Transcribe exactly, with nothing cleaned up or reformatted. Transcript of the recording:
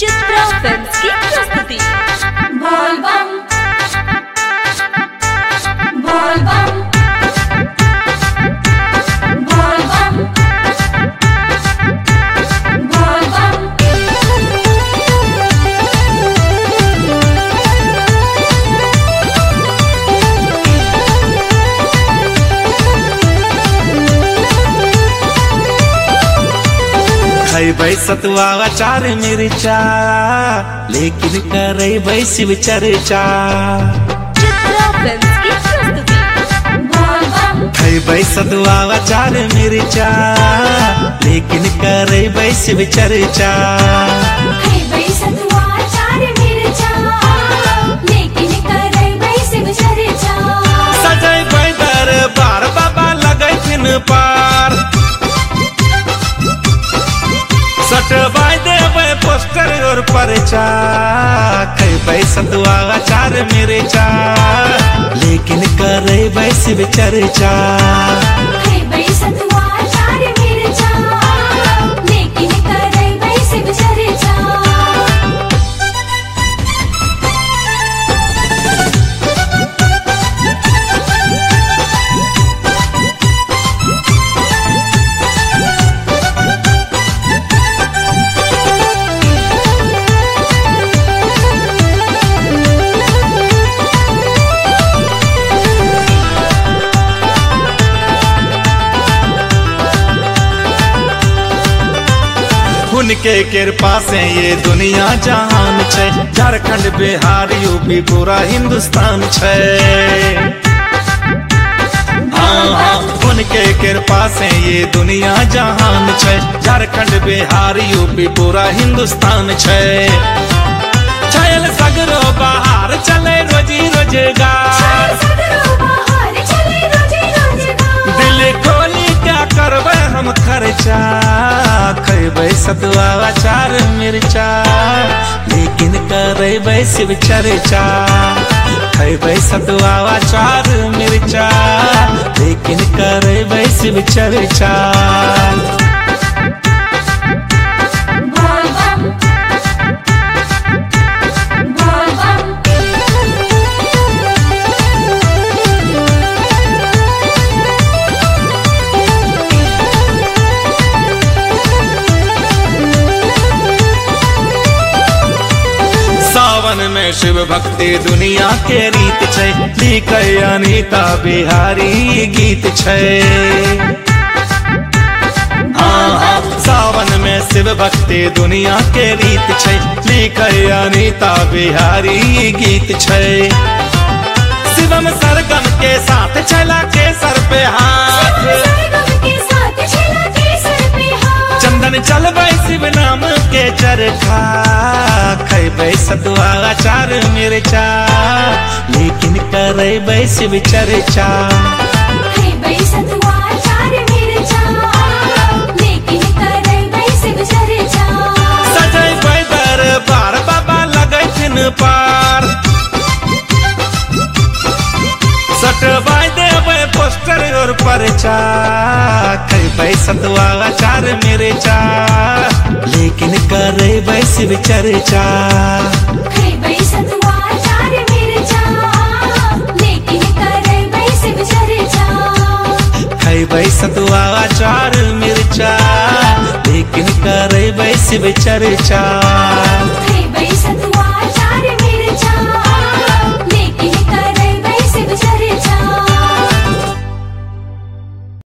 Chitra films की प्रस्तुति। बोल बम बोल बम बोल बम बोल बम। खैबै सतुआ अचार मिर्चा लेकिन करैबै शिव चर्चा। चित्रा फिल्म्स की प्रस्तुति। बोल बम खैबै सतुआ अचार मिर्चा लेकिन करैबै शिव चर्चा। खैबै सतुआ अचार मिर्चा लेकिन करैबै शिव चर्चा। सजैबै दरबार बाबा लगैथिन पार। सटवाई देबै पोस्टर और परचा। खैबै सतुआ अचार मिर्चा लेकिन करैबै शिव चर्चा। खैबै सतुआ अचार मिर्चा लेकिन करैबै शिव चर्चा। उनके कृपा से ये दुनिया जहान छै। झारखंड बिहार यूपी पूरा हिंदुस्तान छै। हाँ हाँ उनके कृपा से ये दुनिया जहान छै। झारखंड बिहार यूपी पूरा हिंदुस्तान छै। छायल सगरो बाहर चले रोजी रोजगार। दिल खोली क्या करबै हम खर्चा। खैबै सतुआ अचार मिर्चा लेकिन करैबै शिव चर्चा। खैबै सतुआ अचार मिर्चा लेकिन करैबै शिव चर्चा। बोल बम बोल बम। सावन में शिव भक्ति दुनिया के रीत छै। लिखै अनीता बिहारी गीत छै। हाँ हाँ सावन में शिव भक्ति दुनिया के रीत छै। लिखै अनीता बिहारी गीत छै। शिवम सरगम के साथ छला के सर पे हाथ। चंदन चलबै शिव नाम के चरखा। खैबै सतुआ अचार मिर्चा लेकिन करैबै शिव चर्चा। खैबै सतुआ अचार मिर्चा लेकिन करैबै शिव चर्चा। सजैबै दरबार बाबा लगैथिन पार। सटवाई देबै पोस्टर और परचा। खैबै सतुआ अचार मिर्चा लेकिन करैबै शिव चर्चा। खैबै सतुआ अचार मिर्चा लेकिन करैबै शिव चर्चा। खैबै सतुआ अचार मिर्चा लेकिन करैबै शिव चर्चा।